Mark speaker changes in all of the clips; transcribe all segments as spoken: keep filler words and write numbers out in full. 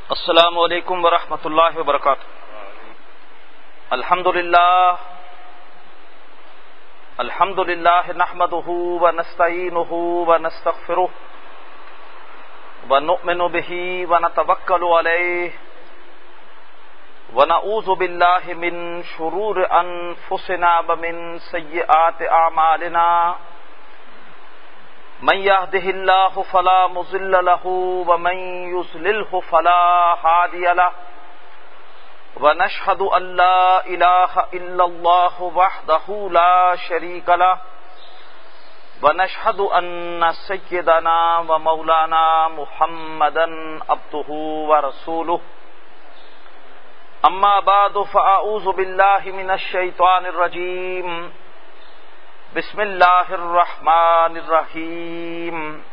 Speaker 1: السلام علیکم ورحمۃ اللہ وبرکاتہ. الحمد للہ الحمد للہ نحمده ونستعینه ونستغفره ونؤمن به ونتوکل علیہ ونعوذ باللہ من شرور انفسنا ومن سیئات اعمالنا. من يهده الله فلا مضل له ومن يضلله فلا هادي له. ونشهد أن لا إله إلا الله وحده لا شريك له. ونشهد أن سيدنا ومولانا محمدا عبده ورسوله. أما بعد فأعوذ بالله من الشيطان الرجيم. بسم اللہ الرحمن الرحیم.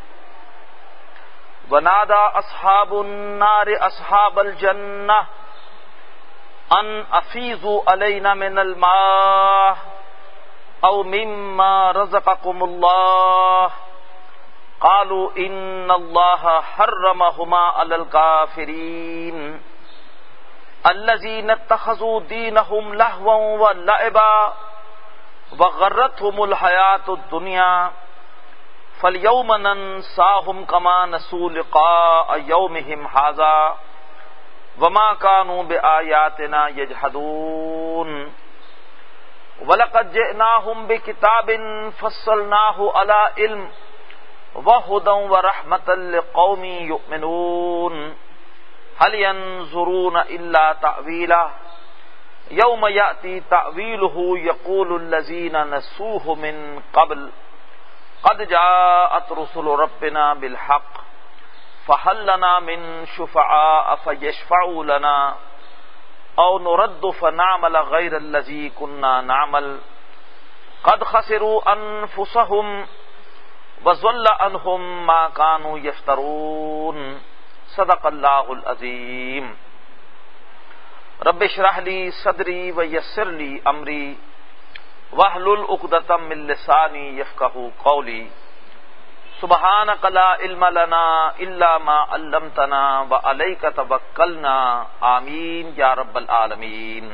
Speaker 1: ونادى اصحاب النار اصحاب الجنہ ان افیضوا علینا من الماء او مما رزقکم اللہ قالوا ان اللہ حرمہما علی الکافرین الذین اتخذوا دینہم لہوا ولعبا وغرتهم الحیات الدنیا فالیوم ننساہم کما نسوا لقاء یومہم ھذا وما كانوا بآیاتنا یجحدون. ولقد جئناہم بکتاب فصلناہ علی علم وہدی ورحمۃ لقوم یؤمنون. هل ينظرون الا تأویلہ یوم یأتی تأویلہ یقول الذین نسوہ من قبل قد جاءت رسل ربنا بالحق فہل لنا من شفعاء فیشفعوا لنا او نرد فنعمل غیر الذی کنا نعمل قد خسروا انفسهم وضل عنہم ما كانوا یفترون. صدق اللہ العظیم. رب اشرح لی صدری ویسر لی امری واحلل عقدۃ من لسانی یفقہوا قولی. سبحانک لا علم لنا الا ما علمتنا وعلیک توکلنا آمین یا رب العالمین.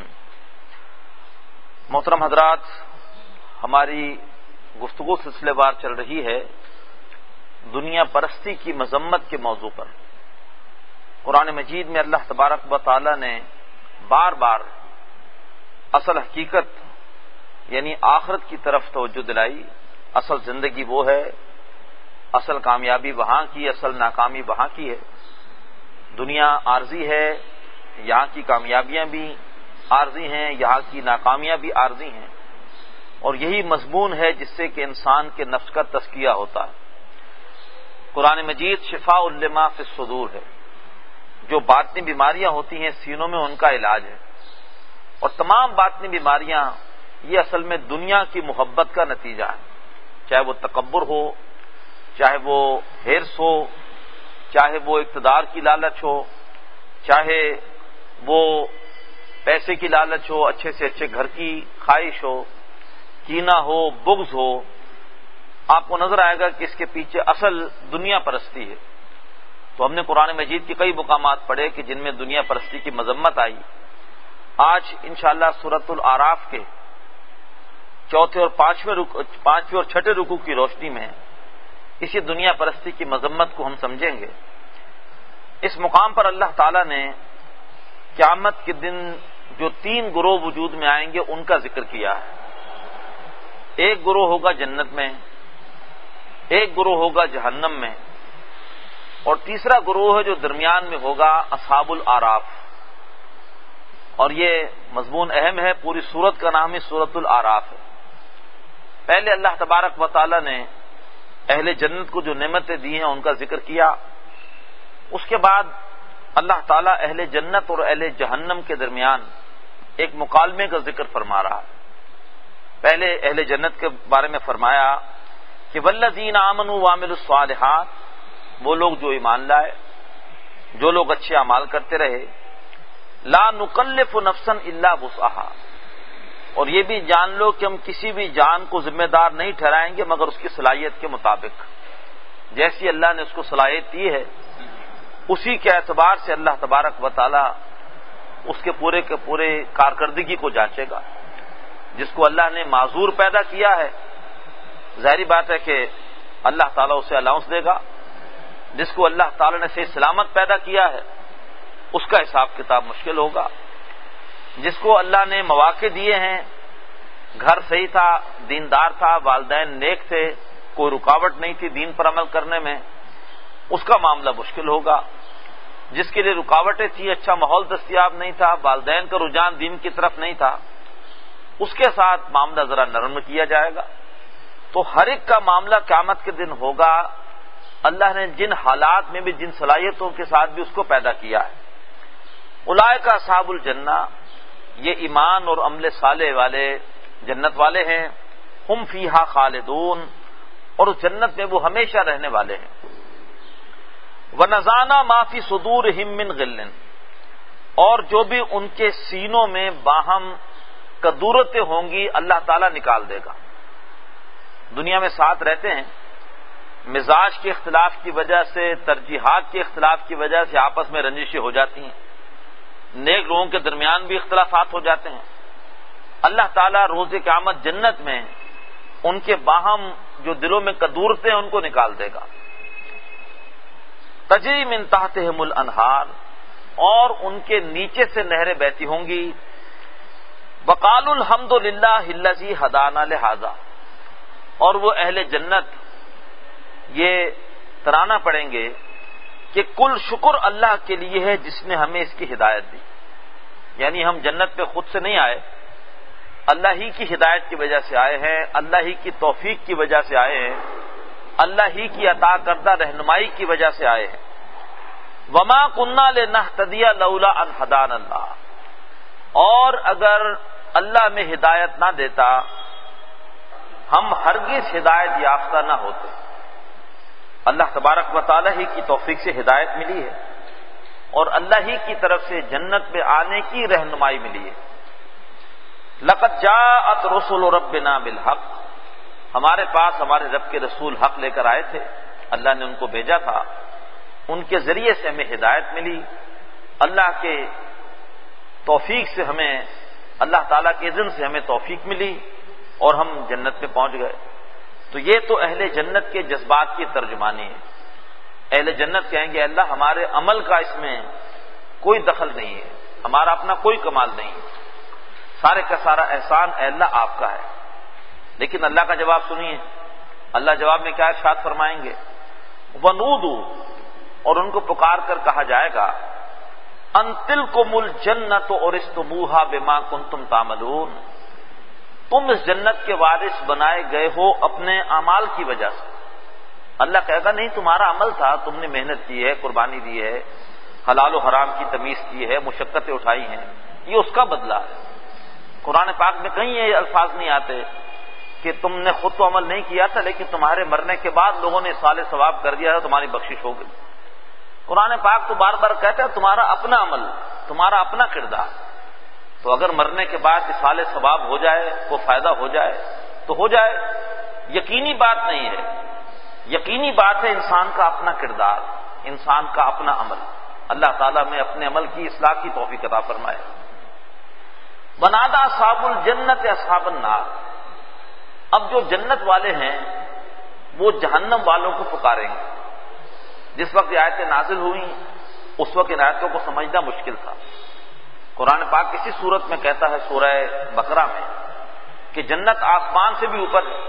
Speaker 1: محترم حضرات، ہماری گفتگو سلسلے وار چل رہی ہے دنیا پرستی کی مذمت کے موضوع پر. قرآن مجید میں اللہ تبارک و تعالی نے بار بار اصل حقیقت یعنی آخرت کی طرف توجہ دلائی. اصل زندگی وہ ہے، اصل کامیابی وہاں کی، اصل ناکامی وہاں کی ہے. دنیا عارضی ہے، یہاں کی کامیابیاں بھی عارضی ہیں، یہاں کی ناکامیاں بھی عارضی ہیں. اور یہی مضمون ہے جس سے کہ انسان کے نفس کا تزکیہ ہوتا ہے. قرآن مجید شفاء لما فی الصدور ہے. جو باطنی بیماریاں ہوتی ہیں سینوں میں ان کا علاج ہے. اور تمام باطنی بیماریاں یہ اصل میں دنیا کی محبت کا نتیجہ ہے. چاہے وہ تکبر ہو، چاہے وہ ہرس ہو، چاہے وہ اقتدار کی لالچ ہو، چاہے وہ پیسے کی لالچ ہو، اچھے سے اچھے گھر کی خواہش ہو، کینہ ہو، بغض ہو. آپ کو نظر آئے گا کہ اس کے پیچھے اصل دنیا پرستی ہے. تو ہم نے قرآن مجید کے کئی مقامات پڑھے کہ جن میں دنیا پرستی کی مذمت آئی. آج انشاءاللہ سورۃ الاعراف کے چوتھے اور پانچویں پانچویں اور چھٹے رکوع کی روشنی میں اسی دنیا پرستی کی مذمت کو ہم سمجھیں گے. اس مقام پر اللہ تعالی نے قیامت کے دن جو تین گروہ وجود میں آئیں گے ان کا ذکر کیا ہے. ایک گروہ ہوگا جنت میں، ایک گروہ ہوگا جہنم میں، اور تیسرا گروہ ہے جو درمیان میں ہوگا اصحاب الاعراف. اور یہ مضمون اہم ہے. پوری سورت کا نام ہی سورۃ الاعراف ہے. پہلے اللہ تبارک و تعالی نے اہل جنت کو جو نعمتیں دی ہیں ان کا ذکر کیا. اس کے بعد اللہ تعالیٰ اہل جنت اور اہل جہنم کے درمیان ایک مکالمے کا ذکر فرما رہا. پہلے اہل جنت کے بارے میں فرمایا کہ والذین آمنوا وعملوا الصالحات، وہ لوگ جو ایمان لائے، جو لوگ اچھے اعمال کرتے رہے. لا نکلف نفسا الا وسعها، اور یہ بھی جان لو کہ ہم کسی بھی جان کو ذمہ دار نہیں ٹھہرائیں گے مگر اس کی صلاحیت کے مطابق. جیسی اللہ نے اس کو صلاحیت دی ہے اسی کے اعتبار سے اللہ تبارک و تعالی اس کے پورے کے پورے کارکردگی کو جانچے گا. جس کو اللہ نے معذور پیدا کیا ہے ظاہری بات ہے کہ اللہ تعالیٰ اسے الاؤنس دے گا. جس کو اللہ تعالیٰ نے صحیح سلامت پیدا کیا ہے اس کا حساب کتاب مشکل ہوگا. جس کو اللہ نے مواقع دیے ہیں، گھر صحیح تھا، دیندار تھا، والدین نیک تھے، کوئی رکاوٹ نہیں تھی دین پر عمل کرنے میں، اس کا معاملہ مشکل ہوگا. جس کے لیے رکاوٹیں تھیں، اچھا ماحول دستیاب نہیں تھا، والدین کا رجحان دین کی طرف نہیں تھا، اس کے ساتھ معاملہ ذرا نرم کیا جائے گا. تو ہر ایک کا معاملہ قیامت کے دن ہوگا اللہ نے جن حالات میں بھی، جن صلاحیتوں کے ساتھ بھی اس کو پیدا کیا ہے. اولئک اصحاب الجنہ، یہ ایمان اور عمل صالح والے جنت والے ہیں. ہم فیہا خالدون، اور اس جنت میں وہ ہمیشہ رہنے والے ہیں. وَنَزَعْنَا مَا فِي صُدُورِهِم مِّن غِلٍّ، اور جو بھی ان کے سینوں میں باہم کدورتیں ہوں گی اللہ تعالیٰ نکال دے گا. دنیا میں ساتھ رہتے ہیں، مزاج کے اختلاف کی وجہ سے، ترجیحات کے اختلاف کی وجہ سے آپس میں رنجشیں ہو جاتی ہیں، نیک لوگوں کے درمیان بھی اختلافات ہو جاتے ہیں. اللہ تعالیٰ روز قیامت جنت میں ان کے باہم جو دلوں میں کدورتیں ان کو نکال دے گا. تجری من تحتہم الانہار، اور ان کے نیچے سے نہریں بہتی ہوں گی. وقالوا الحمد للہ الذی ہدانا لہذا، اور وہ اہل جنت یہ ترانہ پڑھیں گے کہ کل شکر اللہ کے لیے ہے جس نے ہمیں اس کی ہدایت دی. یعنی ہم جنت پہ خود سے نہیں آئے، اللہ ہی کی ہدایت کی وجہ سے آئے ہیں، اللہ ہی کی توفیق کی وجہ سے آئے ہیں، اللہ ہی کی عطا کردہ رہنمائی کی وجہ سے آئے ہیں. وما کننا لنہتدی لولا ان ہدانا اللہ، اور اگر اللہ میں ہدایت نہ دیتا ہم ہرگز ہدایت یافتہ نہ ہوتے. اللہ تبارک و تعالی ہی کی توفیق سے ہدایت ملی ہے اور اللہ ہی کی طرف سے جنت میں آنے کی رہنمائی ملی ہے. لقد جاءت رسل ربنا بالحق، ہمارے پاس ہمارے رب کے رسول حق لے کر آئے تھے، اللہ نے ان کو بھیجا تھا، ان کے ذریعے سے ہمیں ہدایت ملی. اللہ کے توفیق سے ہمیں، اللہ تعالیٰ کے اذن سے ہمیں توفیق ملی اور ہم جنت میں پہنچ گئے. تو یہ تو اہل جنت کے جذبات کی ترجمانی ہے. اہل جنت کہیں گے اللہ ہمارے عمل کا اس میں کوئی دخل نہیں ہے، ہمارا اپنا کوئی کمال نہیں ہے، سارے کا سارا احسان اے اللہ آپ کا ہے. لیکن اللہ کا جواب سنیے، اللہ جواب میں کیا ارشاد فرمائیں گے؟ وَنُودُوا، اور ان کو پکار کر کہا جائے گا، ان تلکم الجنت اورثتموها بما کنتم تعملون، تم اس جنت کے وارث بنائے گئے ہو اپنے اعمال کی وجہ سے. اللہ کہے گا نہیں، تمہارا عمل تھا، تم نے محنت کی ہے، قربانی دی ہے، حلال و حرام کی تمیز کی ہے، مشقتیں اٹھائی ہیں، یہ اس کا بدلہ ہے. قرآن پاک میں کہیں یہ الفاظ نہیں آتے کہ تم نے خود تو عمل نہیں کیا تھا لیکن تمہارے مرنے کے بعد لوگوں نے صالح ثواب کر دیا تھا، تمہاری بخشش ہو گئی. قرآن پاک تو بار بار کہتا ہے تمہارا اپنا عمل، تمہارا اپنا کردار. تو اگر مرنے کے بعد صالح ثواب ہو جائے، کو فائدہ ہو جائے تو ہو جائے، یقینی بات نہیں ہے. یقینی بات ہے انسان کا اپنا کردار، انسان کا اپنا عمل. اللہ تعالیٰ میں اپنے عمل کی اصلاح کی توفیق عطا فرمائے. ونادى اصحاب الجنت اصحاب النار، اب جو جنت والے ہیں وہ جہنم والوں کو پکاریں گے. جس وقت یہ آیتیں نازل ہوئیں اس وقت ان آیتوں کو سمجھنا مشکل تھا. قرآن پاک کسی صورت میں کہتا ہے سورہ بقرہ میں کہ جنت آسمان سے بھی اوپر ہے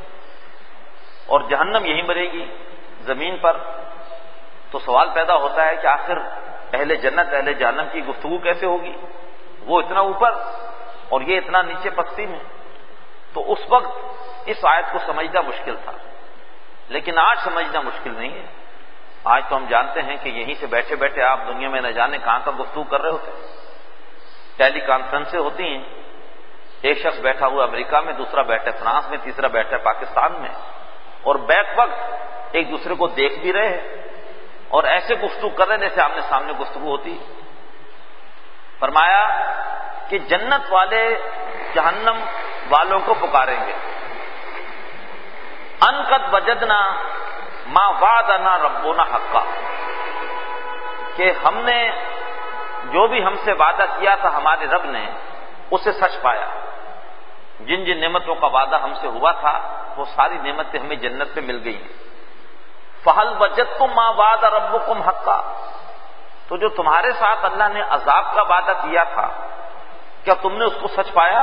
Speaker 1: اور جہنم یہیں بنے گی زمین پر. تو سوال پیدا ہوتا ہے کہ آخر اہل جنت اہل جہنم کی گفتگو کیسے ہوگی؟ وہ اتنا اوپر اور یہ اتنا نیچے پستی میں. تو اس وقت اس آیت کو سمجھنا مشکل تھا، لیکن آج سمجھنا مشکل نہیں ہے. آج تو ہم جانتے ہیں کہ یہیں سے بیٹھے بیٹھے آپ دنیا میں نہ جانے کہاں کا گفتگو کر رہے ہوتے ہیں. ٹیلی کانفرنسیں ہوتی ہیں، ایک شخص بیٹھا ہوا امریکہ میں، دوسرا بیٹھا ہے فرانس میں، تیسرا بیٹھا ہے پاکستان میں، اور بیک وقت ایک دوسرے کو دیکھ بھی رہے ہیں اور ایسے گفتگو کر رہے ہیں جیسے آمنے سامنے گفتگو ہوتی. فرمایا کہ جنت والے جہنم والوں کو پکاریں گے، ان قد وجدنا ما وعدنا ربنا حقا، کہ ہم نے جو بھی ہم سے وعدہ کیا تھا ہمارے رب نے اسے سچ پایا. جن جن نعمتوں کا وعدہ ہم سے ہوا تھا وہ ساری نعمتیں ہمیں جنت میں مل گئی ہیں. فَهَلْ وَجَدتُّم مَّا وَعَدَ رَبُّكُمْ حَقًّا، تو جو تمہارے ساتھ اللہ نے عذاب کا وعدہ کیا تھا کیا تم نے اس کو سچ پایا؟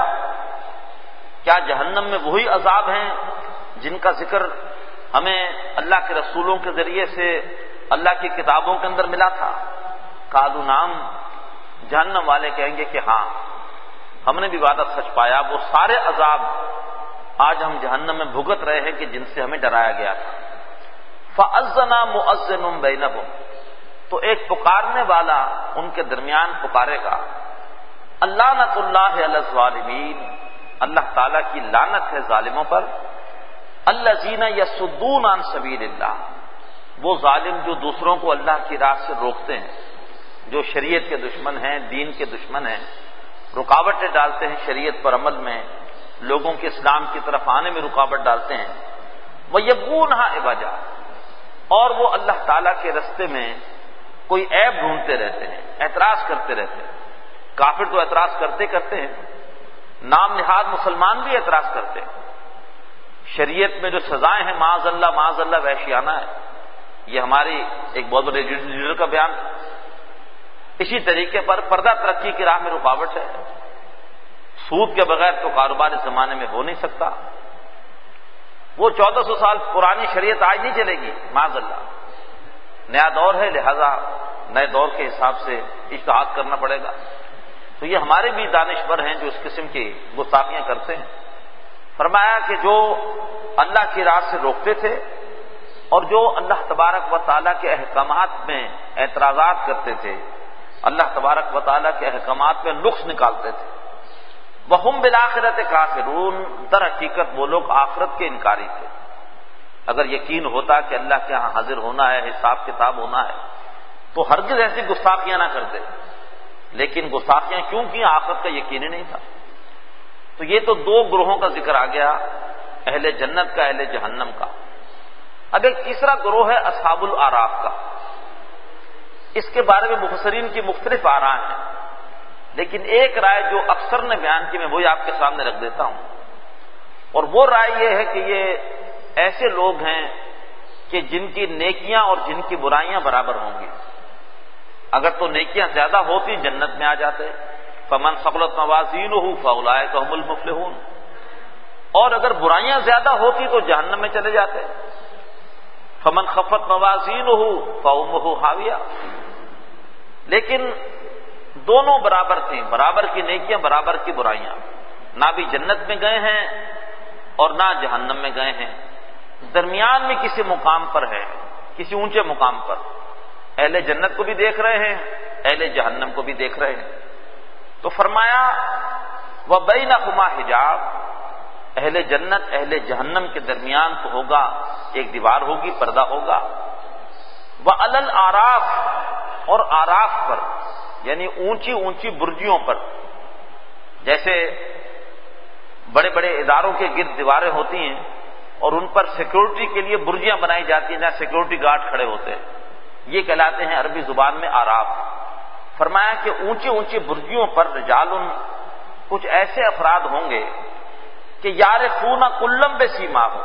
Speaker 1: کیا جہنم میں وہی عذاب ہیں جن کا ذکر ہمیں اللہ کے رسولوں کے ذریعے سے اللہ کی کتابوں کے اندر ملا تھا؟ قالوا نعم، جہنم والے کہیں گے کہ ہاں ہم نے بھی وعدہ سچ پایا. وہ سارے عذاب آج ہم جہنم میں بھگت رہے ہیں کہ جن سے ہمیں ڈرایا گیا تھا. فَأَذَّنَ مُؤَذِّنٌ بَيْنَهُمْ، تو ایک پکارنے والا ان کے درمیان پکارے گا. اللعنۃ اللہ علی الظالمین، اللہ تعالیٰ کی لعنت ہے ظالموں پر. الذین یصدون عن سبیل اللہ، وہ ظالم جو دوسروں کو اللہ کی راہ سے روکتے ہیں، جو شریعت کے دشمن ہیں، دین کے دشمن ہیں، رکاوٹیں ڈالتے ہیں شریعت پر عمل میں، لوگوں کے اسلام کی طرف آنے میں رکاوٹ ڈالتے ہیں. وَيَبْغُونَهَا عِوَجًا، اور وہ اللہ تعالیٰ کے رستے میں کوئی عیب ڈھونڈتے رہتے ہیں، اعتراض کرتے رہتے ہیں. کافر تو اعتراض کرتے کرتے ہیں، نام نہاد مسلمان بھی اعتراض کرتے ہیں. شریعت میں جو سزائیں ہیں معاذ اللہ معاذ اللہ وحشیانہ ہے. یہ ہماری ایک بہت بڑے لیڈر کا بیان تھا. اسی طریقے پر پردہ ترقی کی راہ میں رکاوٹ ہے. سود کے بغیر تو کاروبار اس زمانے میں ہو نہیں سکتا. وہ چودہ سو سال پرانی شریعت آج نہیں چلے گی معاذ اللہ. نیا دور ہے، لہذا نئے دور کے حساب سے اجتہاد کرنا پڑے گا. تو یہ ہمارے بھی دانشور ہیں جو اس قسم کی گستاخیاں کرتے ہیں. فرمایا کہ جو اللہ کی راہ سے روکتے تھے اور جو اللہ تبارک و تعالیٰ کے احکامات میں اعتراضات کرتے تھے، اللہ تبارک و تعالیٰ کے احکامات میں نقص نکالتے تھے. وَهُمْ بِالْآخِرَةِ كَافِرُونَ، در حقیقت وہ لوگ آخرت کے انکاری تھے. اگر یقین ہوتا کہ اللہ کے ہاں حاضر ہونا ہے، حساب کتاب ہونا ہے، تو ہرگز ایسی گستاخیاں نہ کرتے. لیکن گستاخیاں کیوں کی؟ آخرت کا یقین ہی نہیں تھا. تو یہ تو دو گروہوں کا ذکر آ گیا، اہل جنت کا، اہل جہنم کا. اب ایک تیسرا گروہ ہے اصحاب الاعراف کا. اس کے بارے میں مفسرین کی مختلف آراء ہیں، لیکن ایک رائے جو اکثر نے بیان کی میں وہی آپ کے سامنے رکھ دیتا ہوں. اور وہ رائے یہ ہے کہ یہ ایسے لوگ ہیں کہ جن کی نیکیاں اور جن کی برائیاں برابر ہوں گی. اگر تو نیکیاں زیادہ ہوتی جنت میں آ جاتے. فمن ثقلت موازینہ فاولئک هم المفلحون. اور اگر برائیاں زیادہ ہوتی تو جہنم میں چلے جاتے. فمن خفت موازینہ فامہ ہاویہ. لیکن دونوں برابر تھیں، برابر کی نیکیاں برابر کی برائیاں. نہ بھی جنت میں گئے ہیں اور نہ جہنم میں گئے ہیں، درمیان میں کسی مقام پر ہے، کسی اونچے مقام پر. اہل جنت کو بھی دیکھ رہے ہیں، اہل جہنم کو بھی دیکھ رہے ہیں. تو فرمایا وَبَيْنَهُمَا حجاب، اہل جنت اہل جہنم کے درمیان تو ہوگا ایک دیوار ہوگی، پردہ ہوگا. وَعَلَى الْأَعْرَافِ، اور آراف پر یعنی اونچی اونچی برجیوں پر، جیسے بڑے بڑے اداروں کے گرد دیواریں ہوتی ہیں اور ان پر سیکورٹی کے لیے برجیاں بنائی جاتی ہیں جہاں سیکورٹی گارڈ کھڑے ہوتے ہیں، یہ کہلاتے ہیں عربی زبان میں آراف. فرمایا کہ اونچی اونچی برجیوں پر رجال، کچھ ایسے افراد ہوں گے کہ یعرفون کلا بسیماہم،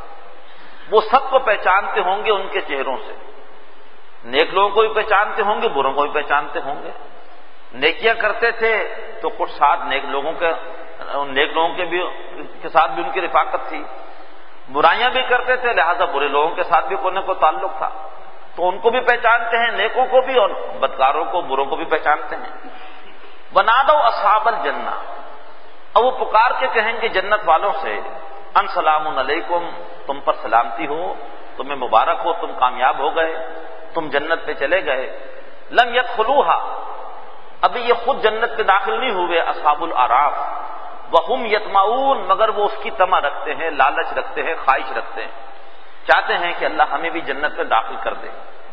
Speaker 1: وہ سب کو پہچانتے ہوں گے ان کے چہروں سے. نیک لوگوں کو بھی پہچانتے ہوں گے، بروں کو بھی پہچانتے ہوں گے. نیکیاں کرتے تھے تو کچھ ساتھ نیک لوگوں کے نیک لوگوں کے بھی کے ساتھ بھی ان کی رفاقت تھی. برائیاں بھی کرتے تھے، لہذا برے لوگوں کے ساتھ بھی کوئی نہ کوئی تعلق تھا. تو ان کو بھی پہچانتے ہیں، نیکوں کو بھی، اور بدکاروں کو، بروں کو بھی پہچانتے ہیں. بنادوا اصحاب الجنہ، اب وہ پکار کے کہیں گے جنت والوں سے، ان سلام علیکم، تم پر سلامتی ہو، تمہیں مبارک ہو، تم کامیاب ہو گئے، تم جنت پہ چلے گئے. لم يدخلوها، ابھی یہ خود جنت پہ داخل نہیں ہوئے اصحاب الاعراف. وہم یطمعون، مگر وہ اس کی طمع رکھتے ہیں، لالچ رکھتے ہیں، خواہش رکھتے ہیں، چاہتے ہیں کہ اللہ ہمیں بھی جنت میں داخل کر دے.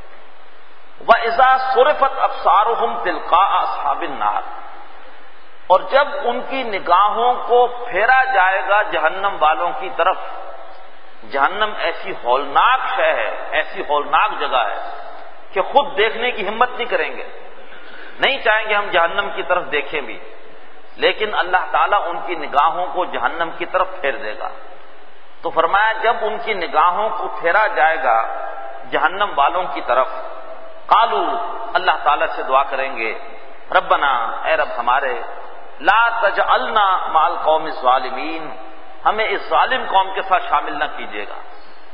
Speaker 1: وَإِذَا صُرِفَتْ أَبْصَارُهُمْ تِلْقَاءَ أَصْحَابِ النَّارِ، اور جب ان کی نگاہوں کو پھیرا جائے گا جہنم والوں کی طرف. جہنم ایسی ہولناک شے ہے، ایسی ہولناک جگہ ہے کہ خود دیکھنے کی ہمت نہیں کریں گے، نہیں چاہیں گے ہم جہنم کی طرف دیکھیں بھی، لیکن اللہ تعالیٰ ان کی نگاہوں کو جہنم کی طرف پھیر دے گا۔ تو فرمایا جب ان کی نگاہوں کو پھیرا جائے گا جہنم والوں کی طرف، قالو اللہ تعالیٰ سے دعا کریں گے، ربنا اے رب ہمارے، لا تجعلنا مع القوم الظالمین، ہمیں اس ظالم قوم کے ساتھ شامل نہ کیجیے گا۔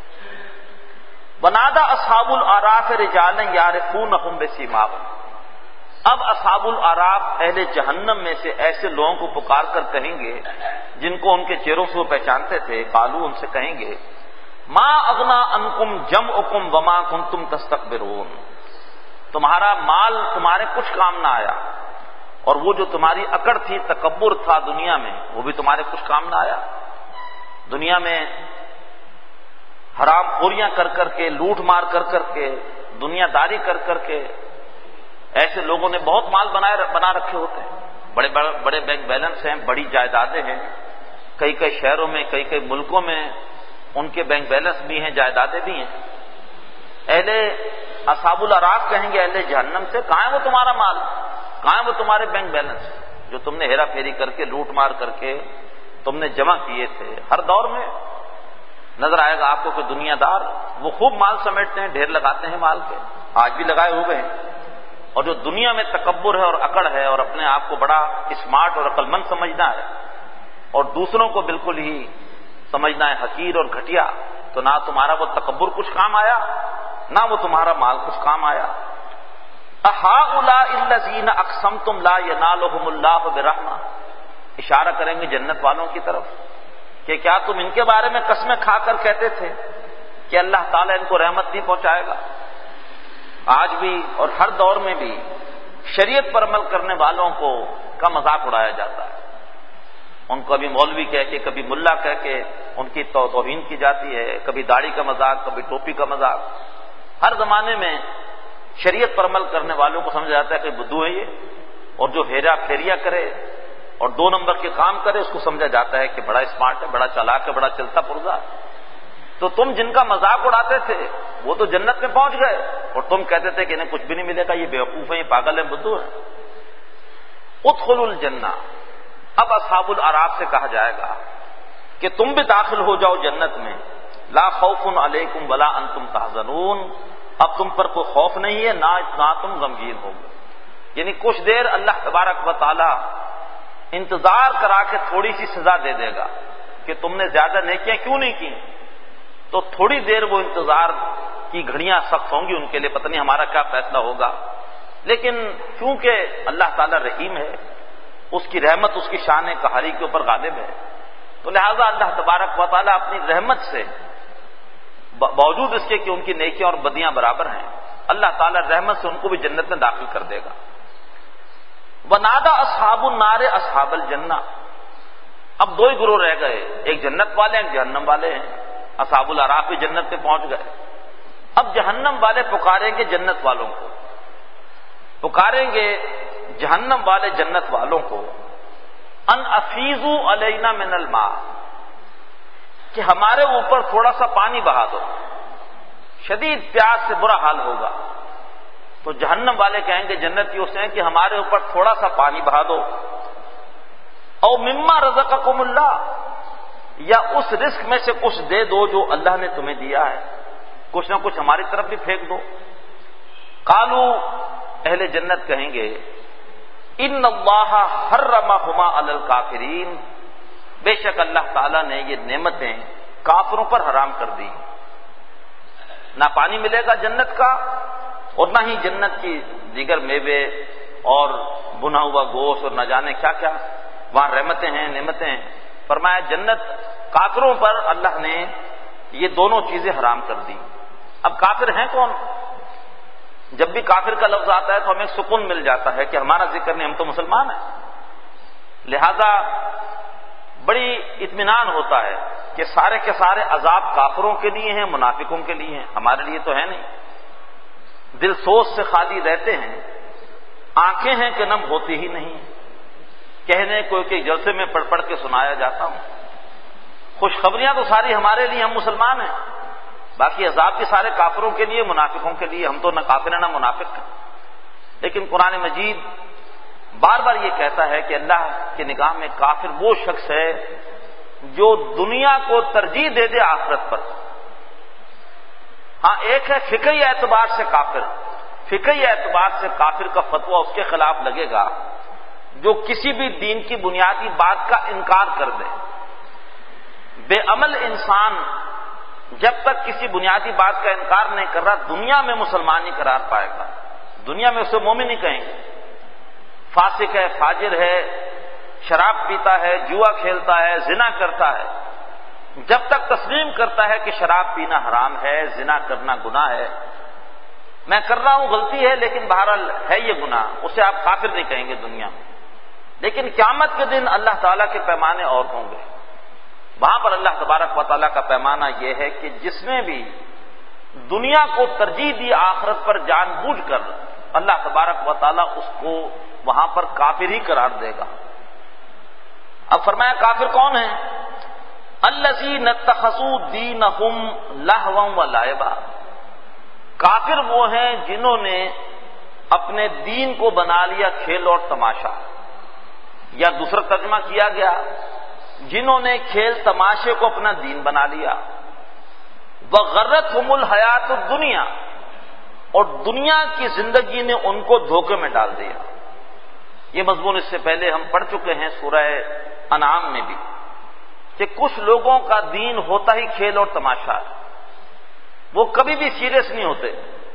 Speaker 1: ونادى اصحاب الاعراف رجالا يعرفونهم بسيماهم، اب اصحاب الاعراف اہل جہنم میں سے ایسے لوگوں کو پکار کر کہیں گے جن کو ان کے چہروں سے وہ پہچانتے تھے، قالو ان سے کہیں گے، ما اغنا عنکم جمعکم وما کنتم تستكبرون، تمہارا مال تمہارے کچھ کام نہ آیا، اور وہ جو تمہاری اکڑ تھی، تکبر تھا دنیا میں، وہ بھی تمہارے کچھ کام نہ آیا۔ دنیا میں حرام خوریاں کر کر کے، لوٹ مار کر کر کے، دنیا داری کر کر کے ایسے لوگوں نے بہت مال بنائے بنا رکھے ہوتے ہیں، بڑے بڑے بڑے بینک بیلنس ہیں، بڑی جائیدادیں ہیں، کئی کئی شہروں میں، کئی کئی ملکوں میں ان کے بینک بیلنس بھی ہیں، جائیدادیں بھی ہیں۔ اہل اصحاب الاعراف کہیں گے اہل جہنم سے، کہاں ہے وہ تمہارا مال، کہاں ہے وہ تمہارے بینک بیلنس جو تم نے ہیرا پھیری کر کے، لوٹ مار کر کے تم نے جمع کیے تھے۔ ہر دور میں نظر آئے گا آپ کو کہ دنیا دار وہ خوب مال سمیٹتے ہیں، ڈھیر لگاتے ہیں مال کے، آج بھی لگائے ہوئے ہیں، اور جو دنیا میں تکبر ہے اور اکڑ ہے اور اپنے آپ کو بڑا اسمارٹ اور عقل مند سمجھنا ہے اور دوسروں کو بالکل ہی سمجھنا ہے حقیر اور گھٹیا، تو نہ تمہارا وہ تکبر کچھ کام آیا، نہ وہ تمہارا مال کچھ کام آیا۔ اہؤلاء الذین اقسمتم لا ینالهم اللہ برحمہ، اشارہ کریں گے جنت والوں کی طرف کہ کیا تم ان کے بارے میں قسمیں کھا کر کہتے تھے کہ اللہ تعالیٰ ان کو رحمت نہیں پہنچائے گا؟ آج بھی اور ہر دور میں بھی شریعت پر عمل کرنے والوں کو کا مذاق اڑایا جاتا ہے، ان کو کبھی مولوی کہہ کے، کبھی ملا کہہ کے ان کی توہین کی جاتی ہے، کبھی داڑھی کا مذاق، کبھی ٹوپی کا مذاق۔ ہر زمانے میں شریعت پر عمل کرنے والوں کو سمجھا جاتا ہے کہ بدو ہے یہ، اور جو ہیرا پھیریا کرے اور دو نمبر کے کام کرے اس کو سمجھا جاتا ہے کہ بڑا اسمارٹ ہے، بڑا چالاک ہے، بڑا چلتا پرزا ہے۔ تو تم جن کا مذاق اڑاتے تھے وہ تو جنت میں پہنچ گئے، اور تم کہتے تھے کہ انہیں کچھ بھی نہیں ملے گا، یہ بیوقوف ہیں، یہ پاگل ہیں، بدو ہیں۔ ادخلوا الجنہ، اب اصحاب الاعراف سے کہا جائے گا کہ تم بھی داخل ہو جاؤ جنت میں، لا خوف علیکم ولا انتم تحزنون، اب تم پر کوئی خوف نہیں ہے، نہ نہ تم غمگین ہوگے۔ یعنی کچھ دیر اللہ تبارک و تعالی انتظار کرا کے تھوڑی سی سزا دے دے گا کہ تم نے زیادہ نیکیاں کیوں نہیں کی، تو تھوڑی دیر وہ انتظار کی گھڑیاں سخت ہوں گی ان کے لیے، پتہ نہیں ہمارا کیا فیصلہ ہوگا، لیکن کیونکہ اللہ تعالیٰ رحیم ہے، اس کی رحمت اس کی شان قہری کے اوپر غالب ہے، تو لہذا اللہ تبارک و تعالیٰ اپنی رحمت سے باوجود اس کے کہ ان کی نیکیاں اور بدیاں برابر ہیں، اللہ تعالیٰ رحمت سے ان کو بھی جنت میں داخل کر دے گا۔ وَنَادَى أَصْحَابُ النَّارِ أَصْحَابَ الْجَنَّةِ، اب دو ہی گروہ رہ گئے، ایک جنت والے ہیں، ایک جہنم والے ہیں۔ اصحاب الاعراف بھی جنت میں پہنچ گئے، اب جہنم والے پکاریں گے جنت والوں کو، پکاریں گے جہنم والے جنت والوں کو، ان افیضوا علینا من الماء، کہ ہمارے اوپر تھوڑا سا پانی بہا دو، شدید پیاس سے برا حال ہوگا۔ تو جہنم والے کہیں گے جنتیوں سے کہ ہمارے اوپر تھوڑا سا پانی بہا دو، او مما رزقکم اللہ، یا اس رزق میں سے کچھ دے دو جو اللہ نے تمہیں دیا ہے، کچھ نہ کچھ ہماری طرف بھی پھینک دو۔ قالو، اہل جنت کہیں گے، ان اللہ حرمہما علی الکافرین، بے شک اللہ تعالیٰ نے یہ نعمتیں کافروں پر حرام کر دی، نہ پانی ملے گا جنت کا اور نہ ہی جنت کی دیگر میوے اور بنا ہوا گوشت اور نہ جانے کیا کیا وہاں رحمتیں ہیں، نعمتیں ہیں۔ فرمایا جنت کافروں پر اللہ نے یہ دونوں چیزیں حرام کر دی۔ اب کافر ہیں کون؟ جب بھی کافر کا لفظ آتا ہے تو ہمیں سکون مل جاتا ہے کہ ہمارا ذکر نہیں، ہم تو مسلمان ہیں، لہذا بڑی اطمینان ہوتا ہے کہ سارے کے سارے عذاب کافروں کے لیے ہیں، منافقوں کے لیے ہیں، ہمارے لیے تو ہے نہیں۔ دل سوچ سے خالی رہتے ہیں، آنکھیں ہیں کہ نم ہوتی ہی نہیں، کہنے کوئی کہ جلسے میں پڑھ پڑھ کے سنایا جاتا ہوں، خوشخبریاں تو ساری ہمارے لیے، ہم مسلمان ہیں، باقی عذاب بھی سارے کافروں کے لیے، منافقوں کے لیے، ہم تو نہ کافر ہیں نہ منافق ہیں۔ لیکن قرآن مجید بار بار یہ کہتا ہے کہ اللہ کی نگاہ میں کافر وہ شخص ہے جو دنیا کو ترجیح دے دے آخرت پر۔ ہاں ایک ہے فقہی اعتبار سے کافر، فقہی اعتبار سے کافر کا فتویٰ اس کے خلاف لگے گا جو کسی بھی دین کی بنیادی بات کا انکار کر دے۔ بے عمل انسان جب تک کسی بنیادی بات کا انکار نہیں کر رہا دنیا میں مسلمان ہی قرار پائے گا، دنیا میں اسے مومن نہیں کہیں گے۔ فاسق ہے، فاجر ہے، شراب پیتا ہے، جوا کھیلتا ہے، زنا کرتا ہے، جب تک تسلیم کرتا ہے کہ شراب پینا حرام ہے، زنا کرنا گناہ ہے، میں کر رہا ہوں غلطی ہے لیکن بہرحال ہے یہ گناہ، اسے آپ کافر نہیں کہیں گے دنیا میں۔ لیکن قیامت کے دن اللہ تعالیٰ کے پیمانے اور ہوں گے، وہاں پر اللہ تبارک و تعالیٰ کا پیمانہ یہ ہے کہ جس نے بھی دنیا کو ترجیح دی آخرت پر جان بوجھ کر، اللہ تبارک و تعالیٰ اس کو وہاں پر کافر ہی قرار دے گا۔ اب فرمایا کافر کون ہیں؟ الذین اتخذوا دینہم لہوا و لعبا، کافر وہ ہیں جنہوں نے اپنے دین کو بنا لیا کھیل اور تماشا، یا دوسرا ترجمہ کیا گیا جنہوں نے کھیل تماشے کو اپنا دین بنا لیا، وغرتہم الحیات الدنیا، اور دنیا کی زندگی نے ان کو دھوکے میں ڈال دیا۔ یہ مضمون اس سے پہلے ہم پڑھ چکے ہیں سورہ انعام میں بھی کہ کچھ لوگوں کا دین ہوتا ہی کھیل اور تماشا ہے، وہ کبھی بھی سیریس نہیں ہوتے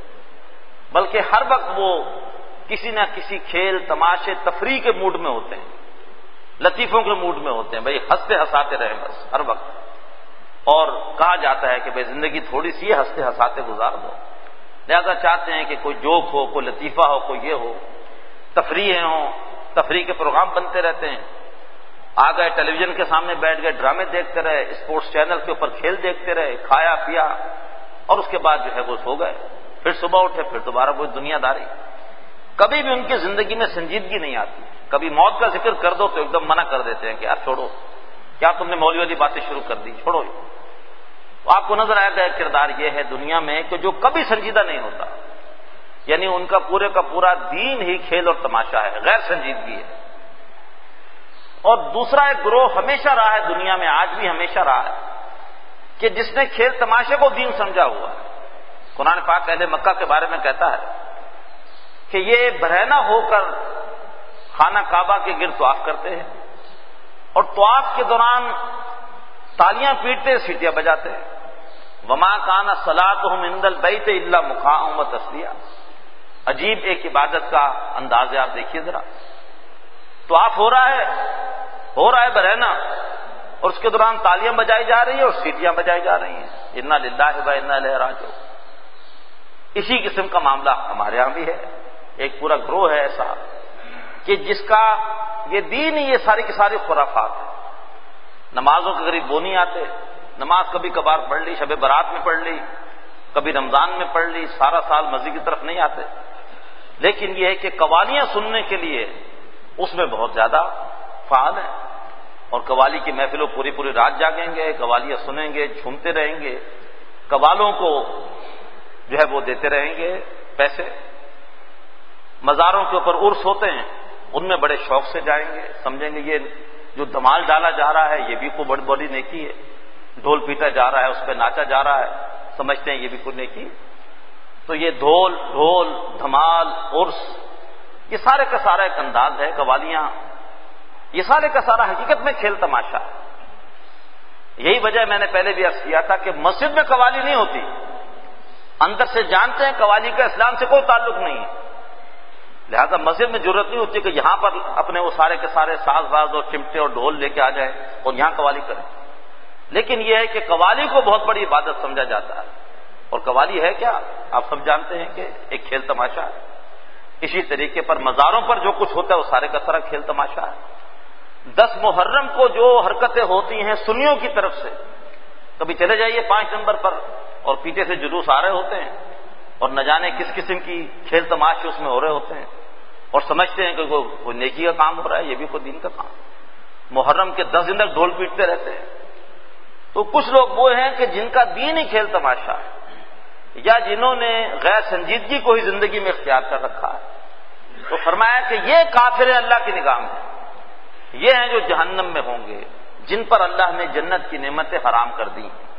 Speaker 1: بلکہ ہر وقت وہ کسی نہ کسی کھیل تماشے تفریح کے موڈ میں ہوتے ہیں، لطیفوں کے موڈ میں ہوتے ہیں، بھئی ہنستے ہنساتے رہیں بس ہر وقت۔ اور کہا جاتا ہے کہ بھئی زندگی تھوڑی سی ہے، ہنستے ہنساتے گزار دو، لہذا چاہتے ہیں کہ کوئی جوک ہو، کوئی لطیفہ ہو، کوئی یہ ہو، تفریح ہوں، تفریح کے پروگرام بنتے رہتے ہیں، آ گئے ٹیلی ویژن کے سامنے بیٹھ گئے، ڈرامے دیکھتے رہے، اسپورٹس چینل کے اوپر کھیل دیکھتے رہے، کھایا پیا، اور اس کے بعد جو ہے وہ سو گئے، پھر صبح اٹھے پھر دوبارہ وہی دنیا داری۔ کبھی بھی ان کی زندگی میں سنجیدگی نہیں آتی، کبھی موت کا ذکر کر دو تو ایک دم منع کر دیتے ہیں کہ یار چھوڑو، کیا تم نے مولوی والی باتیں شروع کر دی، چھوڑو۔ تو آپ کو نظر آئے گا ایک کردار یہ ہے دنیا میں کہ جو کبھی سنجیدہ نہیں ہوتا، یعنی ان کا پورے کا پورا دین ہی کھیل اور تماشا ہے، غیر سنجیدگی ہے۔ اور دوسرا ایک گروہ ہمیشہ رہا ہے دنیا میں، آج بھی ہمیشہ رہا ہے کہ جس نے کھیل تماشے کو دین سمجھا ہوا ہے۔ قرآن پاک اہل مکہ کے بارے میں کہتا ہے کہ یہ برہنہ ہو کر خانہ کعبہ کے گرد طواف کرتے ہیں، اور طواف کے دوران تالیاں پیٹتے سیٹیاں بجاتے ہیں۔ وما کان صلاتهم عند البیت الا مکاء وتصدیہ، عجیب ایک عبادت کا انداز ہے، آپ دیکھیے ذرا، طواف ہو رہا ہے ہو رہا ہے برہنہ، اور اس کے دوران تالیاں بجائی جا رہی ہیں اور سیٹیاں بجائی جا رہی ہیں، انا للہ و انا الیہ راجعون۔ اسی قسم کا معاملہ ہمارے ہاں بھی ہے، ایک پورا گروہ ہے ایسا کہ جس کا یہ دین ہی یہ ساری کی ساری خرافات ہے۔ نمازوں کے قریب وہ نہیں آتے، نماز کبھی کبھار پڑھ لی، شب برات میں پڑھ لی، کبھی رمضان میں پڑھ لی، سارا سال مسجد کی طرف نہیں آتے، لیکن یہ ہے کہ قوالیاں سننے کے لیے اس میں بہت زیادہ فعال ہیں، اور قوالی کی محفلوں پوری پوری رات جاگیں گے، قوالیاں سنیں گے، جھومتے رہیں گے، قوالوں کو جو ہے وہ دیتے رہیں گے پیسے۔ مزاروں کے اوپر عرس ہوتے ہیں، ان میں بڑے شوق سے جائیں گے، سمجھیں گے یہ جو دھمال ڈالا جا رہا ہے یہ بھی کوئی بڑی بڑی نیکی ہے، ڈھول پیٹا جا رہا ہے، اس پہ ناچا جا رہا ہے، سمجھتے ہیں یہ بھی کوئی نیکی ہے۔ تو یہ ڈھول ڈھول دھمال عرس یہ سارے کا سارا ایک انداز ہے، قوالیاں یہ سارے کا سارا حقیقت میں کھیل تماشا ہے۔ یہی وجہ میں نے پہلے بھی عرض کیا تھا کہ مسجد میں قوالی نہیں ہوتی، اندر سے جانتے ہیں قوالی کا اسلام سے کوئی تعلق نہیں ہے، لہذا مسجد میں ضرورت نہیں ہوتی کہ یہاں پر اپنے وہ سارے کے سارے ساز باز اور چمٹے اور ڈھول لے کے آ جائیں اور یہاں قوالی کریں۔ لیکن یہ ہے کہ قوالی کو بہت بڑی عبادت سمجھا جاتا ہے، اور قوالی ہے کیا آپ سب جانتے ہیں کہ ایک کھیل تماشا ہے۔ اسی طریقے پر مزاروں پر جو کچھ ہوتا ہے وہ سارے کا سارا کھیل تماشا ہے۔ دس محرم کو جو حرکتیں ہوتی ہیں سنیوں کی طرف سے، کبھی چلے جائیے پانچ نمبر پر اور پیچھے سے جلوس آ رہے ہوتے ہیں، اور نہ جانے کس قسم کی کھیل تماشے اس میں ہو رہے ہوتے ہیں، اور سمجھتے ہیں کہ کوئی نیکی کا کام ہو رہا ہے، یہ بھی کوئی دین کا کام۔ محرم کے دس دن تک ڈھول پیٹتے رہتے ہیں۔ تو کچھ لوگ وہ ہیں کہ جن کا دین ہی کھیل تماشا ہے، یا جنہوں نے غیر سنجیدگی کو ہی زندگی میں اختیار کر رکھا ہے. تو فرمایا کہ یہ کافر ہیں اللہ کی نگاہ میں، یہ ہیں جو جہنم میں ہوں گے، جن پر اللہ نے جنت کی نعمتیں حرام کر دی ہیں.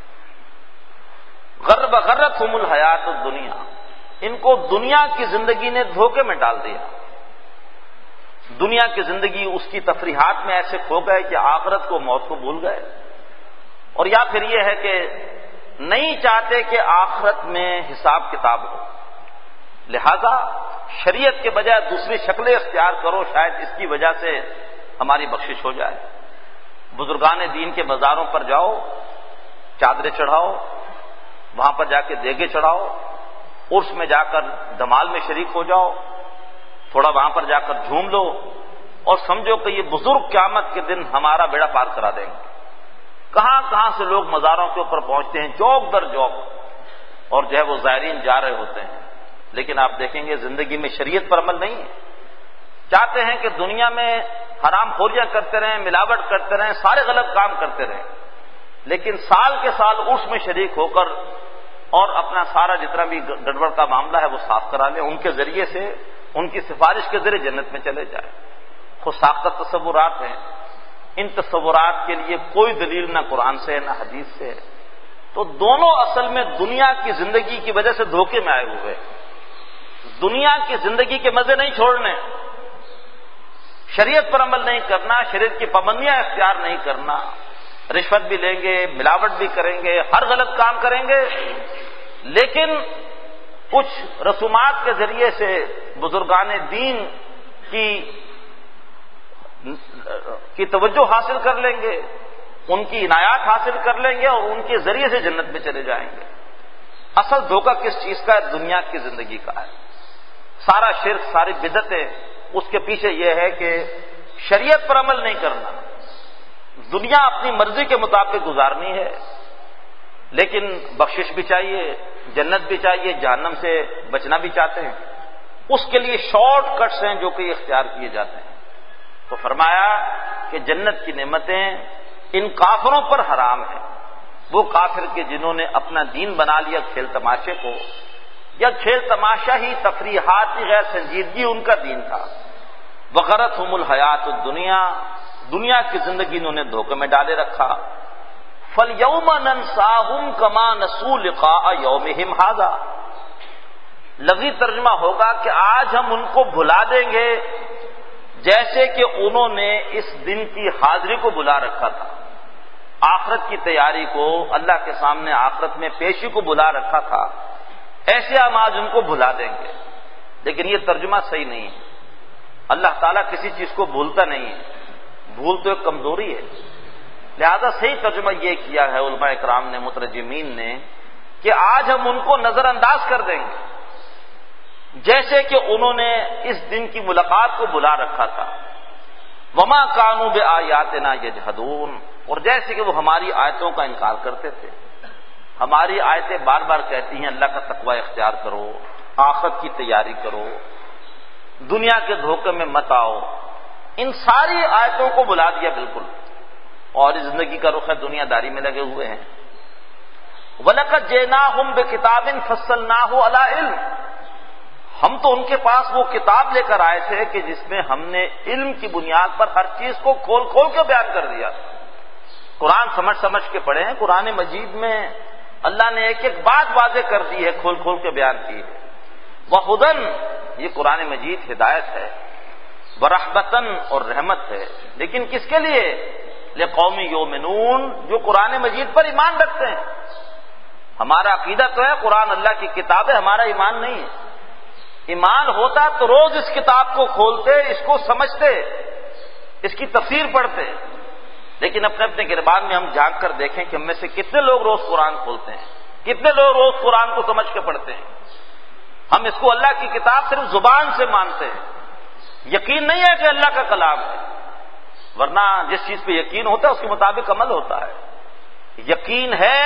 Speaker 1: غر بغرتہم الحیات الدنیا، ان کو دنیا کی زندگی نے دھوکے میں ڈال دیا. دنیا کی زندگی اس کی تفریحات میں ایسے کھو گئے کہ آخرت کو، موت کو بھول گئے. اور یا پھر یہ ہے کہ نہیں چاہتے کہ آخرت میں حساب کتاب ہو، لہذا شریعت کے بجائے دوسری شکلیں اختیار کرو، شاید اس کی وجہ سے ہماری بخشش ہو جائے. بزرگان دین کے مزاروں پر جاؤ، چادریں چڑھاؤ، وہاں پر جا کے دیگے چڑھاؤ، عرس میں جا کر دھمال میں شریک ہو جاؤ، تھوڑا وہاں پر جا کر جھوم لو اور سمجھو کہ یہ بزرگ قیامت کے دن ہمارا بیڑا پار کرا دیں گے. کہاں کہاں سے لوگ مزاروں کے اوپر پہنچتے ہیں، چوک در چوک، اور جو ہے وہ زائرین جا رہے ہوتے ہیں. لیکن آپ دیکھیں گے زندگی میں شریعت پر عمل نہیں ہے. چاہتے ہیں کہ دنیا میں حرام خوریاں کرتے رہیں، ملاوٹ کرتے رہیں، سارے غلط کام کرتے رہیں، لیکن سال کے سال عرس میں شریک ہو کر اور اپنا سارا جتنا بھی گڑبڑ کا معاملہ ہے وہ صاف کرا لیں، ان کے ذریعے سے، ان کی سفارش کے ذریعے جنت میں چلے جائیں. خود ساختہ تصورات ہیں، ان تصورات کے لیے کوئی دلیل نہ قرآن سے نہ حدیث سے. تو دونوں اصل میں دنیا کی زندگی کی وجہ سے دھوکے میں آئے ہوئے. دنیا کی زندگی کے مزے نہیں چھوڑنے، شریعت پر عمل نہیں کرنا، شریعت کی پابندیاں اختیار نہیں کرنا، رشوت بھی لیں گے، ملاوٹ بھی کریں گے، ہر غلط کام کریں گے، لیکن کچھ رسومات کے ذریعے سے بزرگان دین کی کی توجہ حاصل کر لیں گے، ان کی عنایات حاصل کر لیں گے اور ان کے ذریعے سے جنت میں چلے جائیں گے. اصل دھوکہ کس چیز کا ہے؟ دنیا کی زندگی کا ہے. سارا شرک، ساری بدعتیں، اس کے پیچھے یہ ہے کہ شریعت پر عمل نہیں کرنا. دنیا اپنی مرضی کے مطابق گزارنی ہے، لیکن بخشش بھی چاہیے، جنت بھی چاہیے، جہنم سے بچنا بھی چاہتے ہیں. اس کے لیے شارٹ کٹس ہیں جو کہ اختیار کیے جاتے ہیں. تو فرمایا کہ جنت کی نعمتیں ان کافروں پر حرام ہیں. وہ کافر کے جنہوں نے اپنا دین بنا لیا کھیل تماشے کو، یا کھیل تماشا ہی، تفریحات کی غیر سنجیدگی ان کا دین تھا. وغرتہم الحیات الدنیا، دنیا کی زندگی انہوں نے دھوکے میں ڈالے رکھا. فَالْيَوْمَ نَنْسَاهُمْ كَمَا نَسُوا لِقَاءَ يَوْمِهِمْ هَذَا. لفظی ترجمہ ہوگا کہ آج ہم ان کو بھلا دیں گے جیسے کہ انہوں نے اس دن کی حاضری کو بلا رکھا تھا، آخرت کی تیاری کو، اللہ کے سامنے آخرت میں پیشی کو بلا رکھا تھا، ایسے ہم آج ان کو بھلا دیں گے. لیکن یہ ترجمہ صحیح نہیں ہے. اللہ تعالیٰ کسی چیز کو بھولتا نہیں ہے، بھول تو ایک کمزوری ہے. لہذا صحیح ترجمہ یہ کیا ہے علماء اکرام نے، مترجمین نے، کہ آج ہم ان کو نظر انداز کر دیں گے جیسے کہ انہوں نے اس دن کی ملاقات کو بلا رکھا تھا. وما کانوا بآیاتنا یجحدون، اور جیسے کہ وہ ہماری آیتوں کا انکار کرتے تھے. ہماری آیتیں بار بار کہتی ہیں اللہ کا تقوی اختیار کرو، آخرت کی تیاری کرو، دنیا کے دھوکے میں مت آؤ. ان ساری آیتوں کو بلا دیا بالکل، اور اس زندگی کا رخ ہے دنیا داری میں لگے ہوئے ہیں. وَلَقَدْ جِئْنَاهُمْ بِكِتَابٍ فَصَّلْنَاهُ عَلَىٰ عِلْمٍ، ہم تو ان کے پاس وہ کتاب لے کر آئے تھے کہ جس میں ہم نے علم کی بنیاد پر ہر چیز کو کھول کھول کے بیان کر دیا. قرآن سمجھ سمجھ کے پڑھے ہیں، قرآن مجید میں اللہ نے ایک ایک بات واضح کر دی ہے، کھول کھول کے بیان کی ہے. وَهُدًى، یہ قرآن مجید ہدایت ہے، وَرَحْمَةً، اور رحمت ہے. لیکن کس کے لیے؟ لِقَوْمٍ يُؤْمِنُونَ، جو قرآن مجید پر ایمان رکھتے ہیں. ہمارا عقیدہ تو ہے قرآن اللہ کی کتاب ہے، ہمارا ایمان نہیں ہے. ایمان ہوتا تو روز اس کتاب کو کھولتے، اس کو سمجھتے، اس کی تفسیر پڑھتے. لیکن اپنے اپنے گربان میں ہم جھانک کر دیکھیں کہ ہم میں سے کتنے لوگ روز قرآن کھولتے ہیں، کتنے لوگ روز قرآن کو سمجھ کے پڑھتے ہیں. ہم اس کو اللہ کی کتاب صرف زبان سے مانتے ہیں، یقین نہیں ہے کہ اللہ کا کلام ہے. ورنہ جس چیز پہ یقین ہوتا ہے اس کے مطابق عمل ہوتا ہے. یقین ہے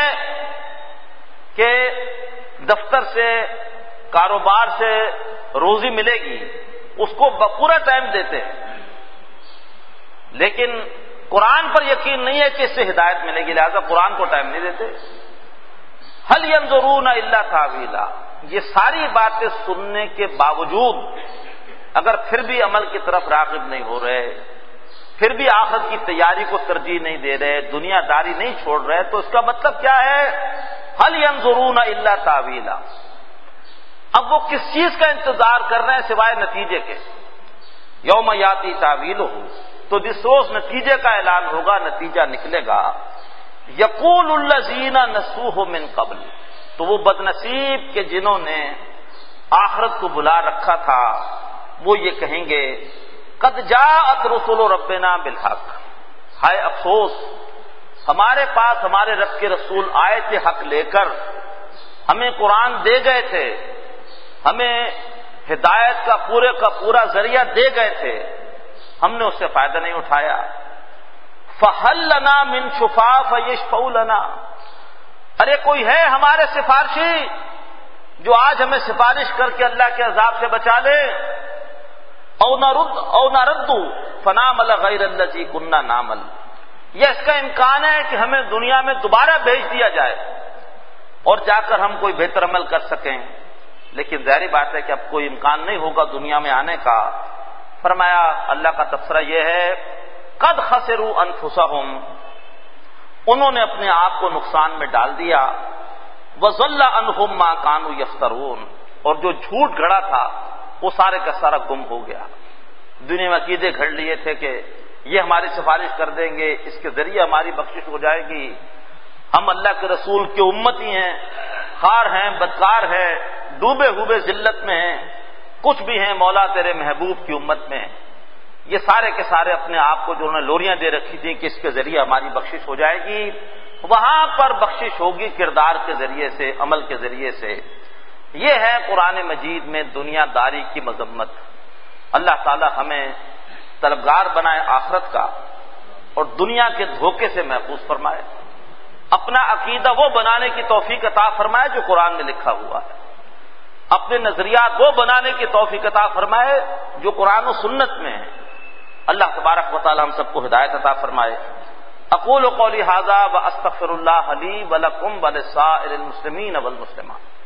Speaker 1: کہ دفتر سے، کاروبار سے روزی ملے گی، اس کو پورا ٹائم دیتے ہیں. لیکن قرآن پر یقین نہیں ہے کہ اس سے ہدایت ملے گی، لہذا قرآن کو ٹائم نہیں دیتے. هل ينظرون الا تاویلا، یہ ساری باتیں سننے کے باوجود اگر پھر بھی عمل کی طرف راغب نہیں ہو رہے، پھر بھی آخرت کی تیاری کو ترجیح نہیں دے رہے، دنیا داری نہیں چھوڑ رہے، تو اس کا مطلب کیا ہے؟ هل ينظرون الا تاویلا، اب وہ کس چیز کا انتظار کر رہے ہیں سوائے نتیجے کے؟ یوم یاتی تاویلہ، تو جس روز نتیجے کا اعلان ہوگا، نتیجہ نکلے گا، یقول الذین نسوہ من قبل، تو وہ بدنصیب کہ جنہوں نے آخرت کو بلا رکھا تھا وہ یہ کہیں گے قد جاءت رسل ربنا بالحق، ہائے افسوس، ہمارے پاس ہمارے رب کے رسول آئے تھے حق لے کر، ہمیں قرآن دے گئے تھے، ہمیں ہدایت کا پورے کا پورا ذریعہ دے گئے تھے، ہم نے اس سے فائدہ نہیں اٹھایا۔ فَهَلْ لَنَا مِن شُفَعَاءَ فَيَشْفَعُوا لَنَا، ارے کوئی ہے ہمارے سفارشی جو آج ہمیں سفارش کر کے اللہ کے عذاب سے بچا لے؟ او نرد او نرد فنعمل غیر الذی کنا نعمل، یہ اس کا امکان ہے کہ ہمیں دنیا میں دوبارہ بھیج دیا جائے اور جا کر ہم کوئی بہتر عمل کر سکیں، لیکن ظاہری بات ہے کہ اب کوئی امکان نہیں ہوگا دنیا میں آنے کا۔ فرمایا اللہ کا تبصرہ یہ ہے قد خسروا انفسهم، انہوں نے اپنے آپ کو نقصان میں ڈال دیا، وضل عنهم ما كانوا يفترون، اور جو جھوٹ گھڑا تھا وہ سارے کا سارا گم ہو گیا۔ دنیا میں عقیدے گھڑ لیے تھے کہ یہ ہماری سفارش کر دیں گے، اس کے ذریعے ہماری بخشش ہو جائے گی، ہم اللہ کے رسول کی امتی ہیں، خار ہیں، بدکار ہیں، ڈوبے ہوئے ذلت میں ہیں، کچھ بھی ہیں مولا تیرے محبوب کی امت میں، یہ سارے کے سارے اپنے آپ کو جو انہوں نے لوریاں دے رکھی تھیں کہ اس کے ذریعے ہماری بخشش ہو جائے گی، وہاں پر بخشش ہوگی کردار کے ذریعے سے، عمل کے ذریعے سے۔ یہ ہے قرآن مجید میں دنیا داری کی مذمت۔ اللہ تعالی ہمیں طلبگار بنائے آخرت کا اور دنیا کے دھوکے سے محفوظ فرمائے، اپنا عقیدہ وہ بنانے کی توفیق عطا فرمائے جو قرآن میں لکھا ہوا ہے، اپنے نظریات وہ بنانے کی توفیق عطا فرمائے جو قرآن و سنت میں ہے۔ اللہ تبارک و تعالی ہم سب کو ہدایت عطا فرمائے۔ اقول قولی ھذا واستغفر اللہ لی ولکم ولسائر المسلمین والمسلمات۔